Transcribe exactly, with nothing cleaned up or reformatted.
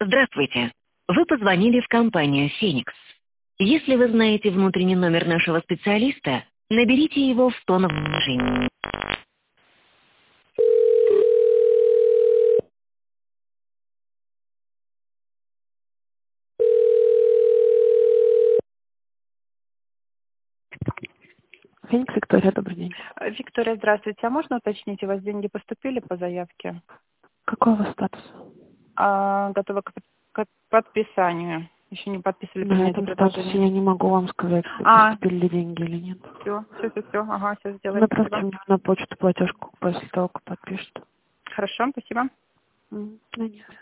Здравствуйте. Вы позвонили в компанию «Феникс». Если вы знаете внутренний номер нашего специалиста, наберите его в тоновом режиме. Феникс, Виктория, добрый день. Э, Виктория, здравствуйте. А можно уточнить, у вас деньги поступили по заявке? Какой у вас статус? А, готова к, под- к подписанию. Еще не подписывали На принятие этом статусе предложения. я не могу вам сказать, А, поступили ли деньги или нет. все, все, все, все. Ага, все сделаем. Направьте Спасибо. мне на почту платежку после того, как подпишет. Хорошо, спасибо. М, да нет.